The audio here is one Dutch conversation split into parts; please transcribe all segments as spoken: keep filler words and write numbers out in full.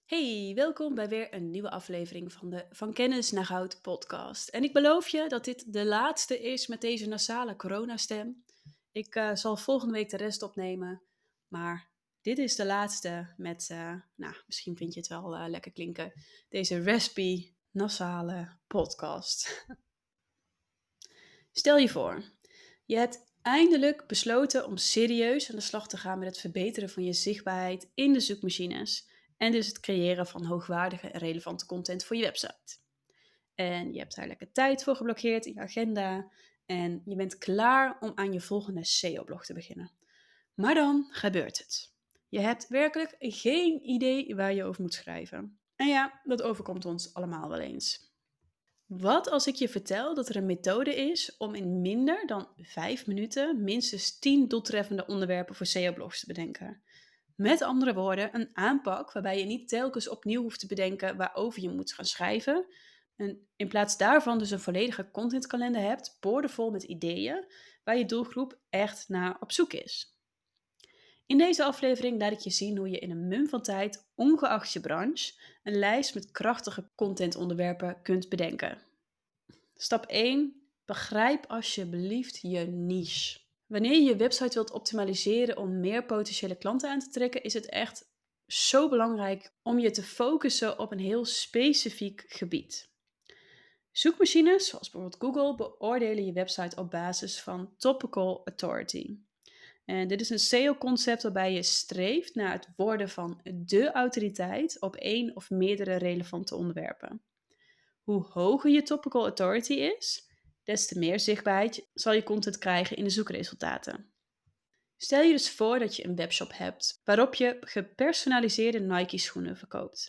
Hey, welkom bij weer een nieuwe aflevering van de Van Kennis naar Goud podcast. En ik beloof je dat dit de laatste is met deze nasale coronastem. Ik eh, zal volgende week de rest opnemen, maar dit is de laatste met, eh, nou, misschien vind je het wel eh, lekker klinken, deze raspy nasale podcast. Stel je voor, je hebt eindelijk besloten om serieus aan de slag te gaan met het verbeteren van je zichtbaarheid in de zoekmachines en dus het creëren van hoogwaardige en relevante content voor je website. En je hebt daar lekker tijd voor geblokkeerd in je agenda en je bent klaar om aan je volgende S E O-blog te beginnen. Maar dan gebeurt het. Je hebt werkelijk geen idee waar je over moet schrijven. En ja, dat overkomt ons allemaal wel eens. Wat als ik je vertel dat er een methode is om in minder dan vijf minuten minstens tien doeltreffende onderwerpen voor S E O-blogs te bedenken? Met andere woorden, een aanpak waarbij je niet telkens opnieuw hoeft te bedenken waarover je moet gaan schrijven. En in plaats daarvan dus een volledige contentkalender hebt, boordevol met ideeën waar je doelgroep echt naar op zoek is. In deze aflevering laat ik je zien hoe je in een mum van tijd, ongeacht je branche, een lijst met krachtige contentonderwerpen kunt bedenken. Stap één. Begrijp alsjeblieft je niche. Wanneer je je website wilt optimaliseren om meer potentiële klanten aan te trekken, is het echt zo belangrijk om je te focussen op een heel specifiek gebied. Zoekmachines, zoals bijvoorbeeld Google, beoordelen je website op basis van topical authority. En dit is een S E O-concept waarbij je streeft naar het worden van de autoriteit op één of meerdere relevante onderwerpen. Hoe hoger je topical authority is, des te meer zichtbaarheid zal je content krijgen in de zoekresultaten. Stel je dus voor dat je een webshop hebt waarop je gepersonaliseerde Nike schoenen verkoopt.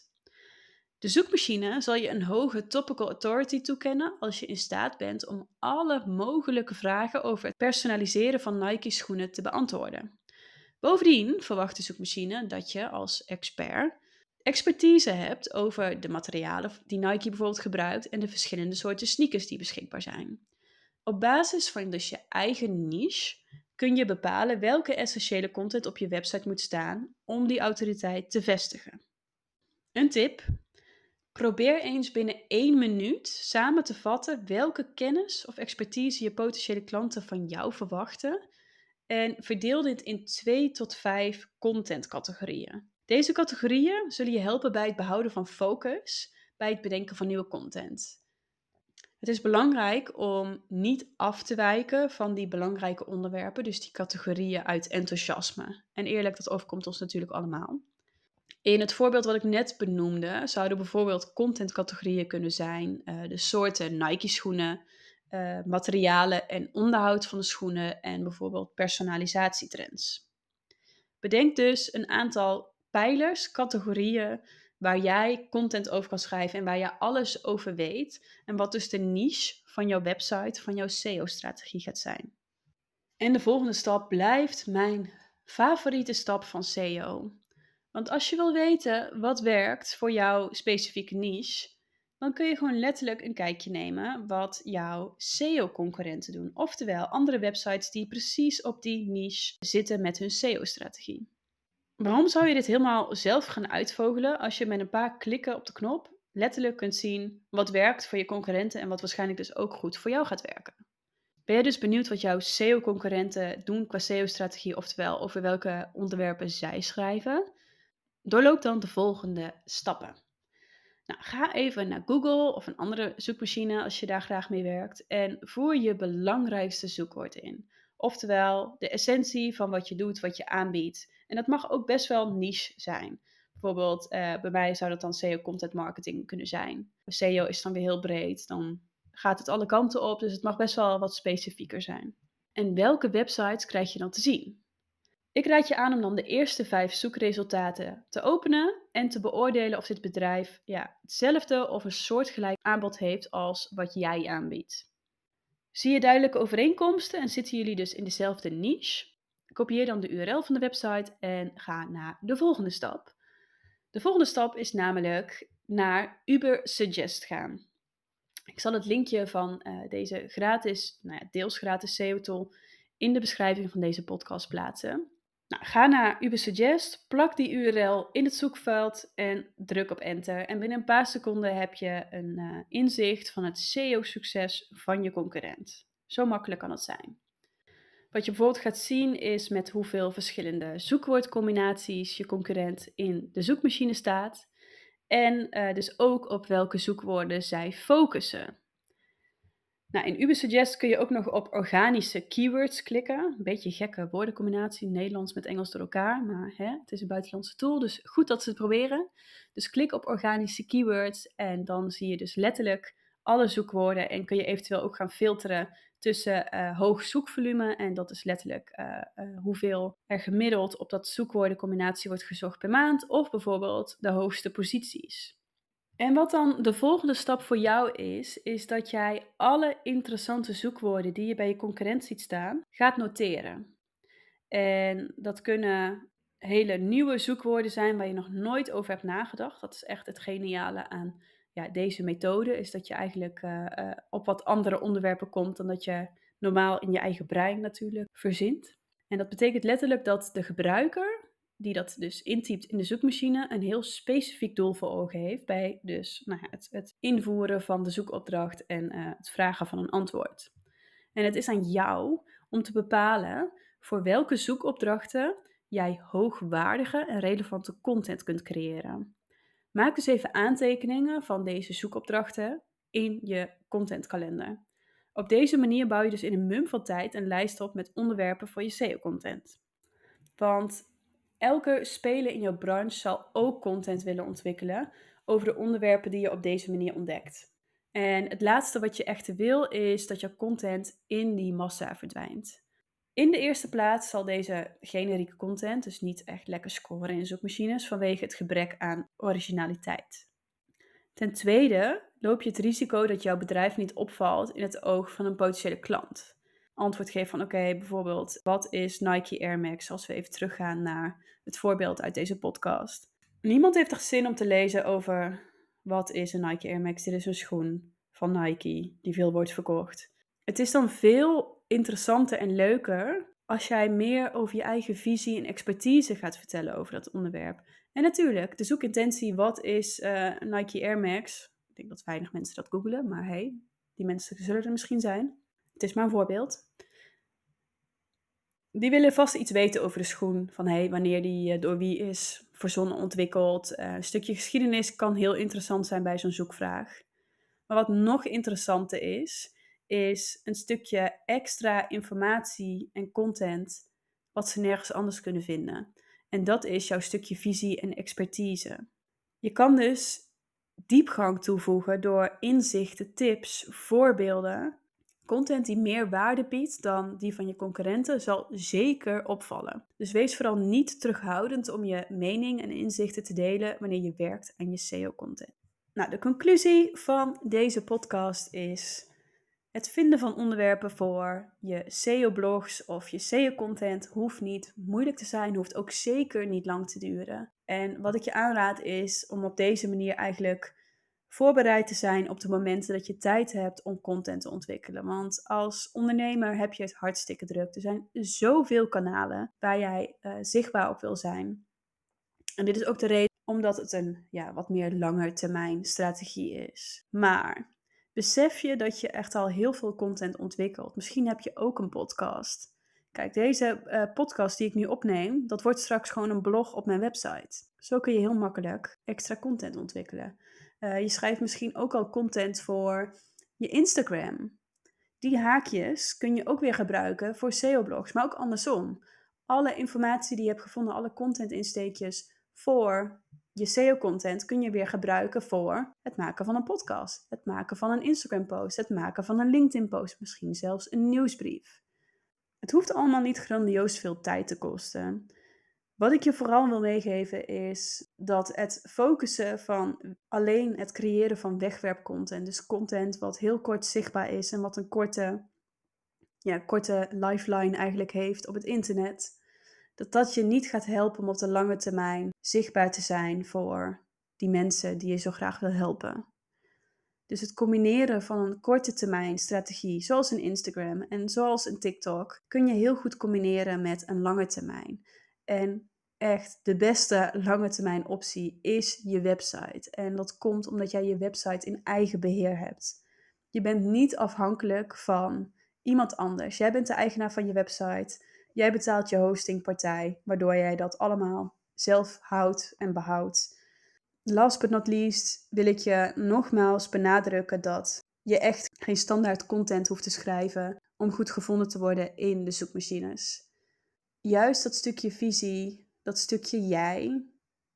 De zoekmachine zal je een hoge topical authority toekennen als je in staat bent om alle mogelijke vragen over het personaliseren van Nike schoenen te beantwoorden. Bovendien verwacht de zoekmachine dat je als expert expertise hebt over de materialen die Nike bijvoorbeeld gebruikt en de verschillende soorten sneakers die beschikbaar zijn. Op basis van dus je eigen niche kun je bepalen welke essentiële content op je website moet staan om die autoriteit te vestigen. Een tip: probeer eens binnen één minuut samen te vatten welke kennis of expertise je potentiële klanten van jou verwachten en verdeel dit in twee tot vijf contentcategorieën. Deze categorieën zullen je helpen bij het behouden van focus bij het bedenken van nieuwe content. Het is belangrijk om niet af te wijken van die belangrijke onderwerpen, dus die categorieën uit enthousiasme. En eerlijk, dat overkomt ons natuurlijk allemaal. In het voorbeeld wat ik net benoemde, zouden bijvoorbeeld contentcategorieën kunnen zijn uh, de soorten Nike-schoenen, uh, materialen en onderhoud van de schoenen en bijvoorbeeld personalisatietrends. Bedenk dus een aantal pijlers, categorieën waar jij content over kan schrijven en waar je alles over weet en wat dus de niche van jouw website, van jouw S E O-strategie gaat zijn. En de volgende stap blijft mijn favoriete stap van S E O. Want als je wil weten wat werkt voor jouw specifieke niche, dan kun je gewoon letterlijk een kijkje nemen wat jouw S E O-concurrenten doen. Oftewel andere websites die precies op die niche zitten met hun S E O-strategie. Waarom zou je dit helemaal zelf gaan uitvogelen als je met een paar klikken op de knop letterlijk kunt zien wat werkt voor je concurrenten en wat waarschijnlijk dus ook goed voor jou gaat werken? Ben je dus benieuwd wat jouw S E O-concurrenten doen qua S E O-strategie, oftewel over welke onderwerpen zij schrijven? Doorloop dan de volgende stappen. Nou, ga even naar Google of een andere zoekmachine als je daar graag mee werkt en voer je belangrijkste zoekwoord in. Oftewel de essentie van wat je doet, wat je aanbiedt. En dat mag ook best wel niche zijn. Bijvoorbeeld uh, bij mij zou dat dan S E O content marketing kunnen zijn. S E O is dan weer heel breed, dan gaat het alle kanten op, dus het mag best wel wat specifieker zijn. En welke websites krijg je dan te zien? Ik raad je aan om dan de eerste vijf zoekresultaten te openen en te beoordelen of dit bedrijf ja, hetzelfde of een soortgelijk aanbod heeft als wat jij aanbiedt. Zie je duidelijke overeenkomsten en zitten jullie dus in dezelfde niche? Kopieer dan de U R L van de website en ga naar de volgende stap. De volgende stap is namelijk naar Ubersuggest gaan. Ik zal het linkje van uh, deze gratis, nou ja, deels gratis S E O tool in de beschrijving van deze podcast plaatsen. Nou, ga naar Ubersuggest, plak die U R L in het zoekveld en druk op enter. En binnen een paar seconden heb je een uh, inzicht van het S E O-succes van je concurrent. Zo makkelijk kan het zijn. Wat je bijvoorbeeld gaat zien is met hoeveel verschillende zoekwoordcombinaties je concurrent in de zoekmachine staat. En uh, dus ook op welke zoekwoorden zij focussen. Nou, in Ubersuggest kun je ook nog op organische keywords klikken. Een beetje een gekke woordencombinatie, Nederlands met Engels door elkaar. Maar hè, het is een buitenlandse tool, dus goed dat ze het proberen. Dus klik op organische keywords en dan zie je dus letterlijk alle zoekwoorden. En kun je eventueel ook gaan filteren tussen uh, hoog zoekvolume. En dat is letterlijk uh, uh, hoeveel er gemiddeld op dat zoekwoordencombinatie wordt gezocht per maand. Of bijvoorbeeld de hoogste posities. En wat dan de volgende stap voor jou is, is dat jij alle interessante zoekwoorden die je bij je concurrent ziet staan, gaat noteren. En dat kunnen hele nieuwe zoekwoorden zijn waar je nog nooit over hebt nagedacht. Dat is echt het geniale aan ja, deze methode, is dat je eigenlijk uh, uh, op wat andere onderwerpen komt dan dat je normaal in je eigen brein natuurlijk verzint. En dat betekent letterlijk dat de gebruiker die dat dus intypt in de zoekmachine, een heel specifiek doel voor ogen heeft bij dus nou ja, het, het invoeren van de zoekopdracht en uh, het vragen van een antwoord. En het is aan jou om te bepalen voor welke zoekopdrachten jij hoogwaardige en relevante content kunt creëren. Maak dus even aantekeningen van deze zoekopdrachten in je contentkalender. Op deze manier bouw je dus in een mum van tijd een lijst op met onderwerpen voor je S E O-content. Want elke speler in jouw branche zal ook content willen ontwikkelen over de onderwerpen die je op deze manier ontdekt. En het laatste wat je echt wil is dat jouw content in die massa verdwijnt. In de eerste plaats zal deze generieke content dus niet echt lekker scoren in zoekmachines vanwege het gebrek aan originaliteit. Ten tweede loop je het risico dat jouw bedrijf niet opvalt in het oog van een potentiële klant. Antwoord geven van oké, okay, bijvoorbeeld, wat is Nike Air Max? Als we even teruggaan naar het voorbeeld uit deze podcast. Niemand heeft er zin om te lezen over wat is een Nike Air Max? Dit is een schoen van Nike die veel wordt verkocht. Het is dan veel interessanter en leuker als jij meer over je eigen visie en expertise gaat vertellen over dat onderwerp. En natuurlijk, de zoekintentie, wat is uh, Nike Air Max? Ik denk dat weinig mensen dat googelen, maar hey, die mensen zullen er misschien zijn. Het is maar een voorbeeld. Die willen vast iets weten over de schoen. Van hey, wanneer die uh, door wie is verzonnen ontwikkeld. Uh, een stukje geschiedenis kan heel interessant zijn bij zo'n zoekvraag. Maar wat nog interessanter is, is een stukje extra informatie en content wat ze nergens anders kunnen vinden. En dat is jouw stukje visie en expertise. Je kan dus diepgang toevoegen door inzichten, tips, voorbeelden. Content die meer waarde biedt dan die van je concurrenten zal zeker opvallen. Dus wees vooral niet terughoudend om je mening en inzichten te delen wanneer je werkt aan je S E O-content. Nou, de conclusie van deze podcast is: het vinden van onderwerpen voor je S E O-blogs of je S E O-content hoeft niet moeilijk te zijn, hoeft ook zeker niet lang te duren. En wat ik je aanraad is om op deze manier eigenlijk voorbereid te zijn op de momenten dat je tijd hebt om content te ontwikkelen. Want als ondernemer heb je het hartstikke druk. Er zijn zoveel kanalen waar jij uh, zichtbaar op wil zijn. En dit is ook de reden omdat het een ja, wat meer langetermijn strategie is. Maar besef je dat je echt al heel veel content ontwikkelt. Misschien heb je ook een podcast. Kijk, deze uh, podcast die ik nu opneem, dat wordt straks gewoon een blog op mijn website. Zo kun je heel makkelijk extra content ontwikkelen. Uh, je schrijft misschien ook al content voor je Instagram. Die haakjes kun je ook weer gebruiken voor S E O-blogs, maar ook andersom. Alle informatie die je hebt gevonden, alle content-insteekjes voor je S E O-content kun je weer gebruiken voor het maken van een podcast, het maken van een Instagram-post, het maken van een LinkedIn-post, misschien zelfs een nieuwsbrief. Het hoeft allemaal niet grandioos veel tijd te kosten. Wat ik je vooral wil meegeven is dat het focussen van alleen het creëren van wegwerpcontent, dus content wat heel kort zichtbaar is en wat een korte, ja, korte lifeline eigenlijk heeft op het internet, dat dat je niet gaat helpen om op de lange termijn zichtbaar te zijn voor die mensen die je zo graag wil helpen. Dus het combineren van een korte termijn strategie, zoals een Instagram en zoals een TikTok, kun je heel goed combineren met een lange termijn. En echt de beste lange termijn optie is je website. En dat komt omdat jij je website in eigen beheer hebt. Je bent niet afhankelijk van iemand anders. Jij bent de eigenaar van je website. Jij betaalt je hostingpartij, waardoor jij dat allemaal zelf houdt en behoudt. Last but not least wil ik je nogmaals benadrukken dat je echt geen standaard content hoeft te schrijven om goed gevonden te worden in de zoekmachines. Juist dat stukje visie, dat stukje jij,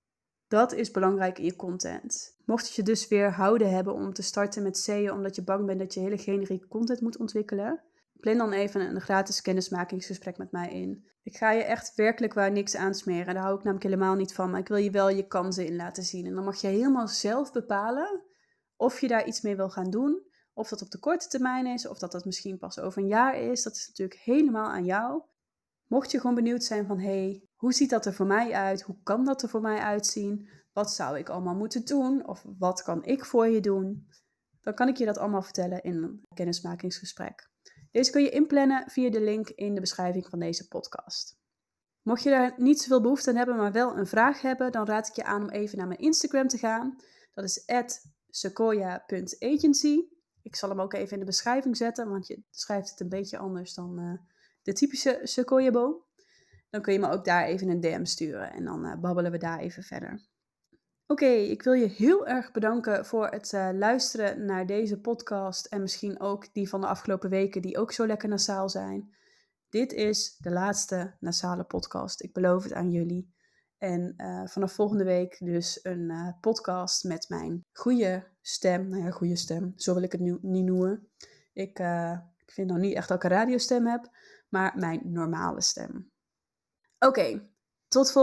dat is belangrijk in je content. Mocht je je dus weer houden hebben om te starten met S E O omdat je bang bent dat je hele generieke content moet ontwikkelen, plan dan even een gratis kennismakingsgesprek met mij in. Ik ga je echt werkelijk waar niks aansmeren. Daar hou ik namelijk helemaal niet van. Maar ik wil je wel je kansen in laten zien. En dan mag je helemaal zelf bepalen of je daar iets mee wil gaan doen. Of dat op de korte termijn is. Of dat dat misschien pas over een jaar is. Dat is natuurlijk helemaal aan jou. Mocht je gewoon benieuwd zijn van, hey, hoe ziet dat er voor mij uit? Hoe kan dat er voor mij uitzien? Wat zou ik allemaal moeten doen? Of wat kan ik voor je doen? Dan kan ik je dat allemaal vertellen in een kennismakingsgesprek. Deze kun je inplannen via de link in de beschrijving van deze podcast. Mocht je daar niet zoveel behoefte aan hebben, maar wel een vraag hebben, dan raad ik je aan om even naar mijn Instagram te gaan. Dat is at sequoia punt agency. Ik zal hem ook even in de beschrijving zetten, want je schrijft het een beetje anders dan uh, de typische sequoia-boom. Dan kun je me ook daar even een D M sturen en dan uh, babbelen we daar even verder. Oké, okay, ik wil je heel erg bedanken voor het uh, luisteren naar deze podcast en misschien ook die van de afgelopen weken die ook zo lekker nasaal zijn. Dit is de laatste nasale podcast, ik beloof het aan jullie. En uh, vanaf volgende week dus een uh, podcast met mijn goede stem. Nou ja, goede stem, zo wil ik het nu niet noemen. Ik, uh, ik vind nog niet echt dat ik een radiostem heb, maar mijn normale stem. Oké, okay, tot volgende week.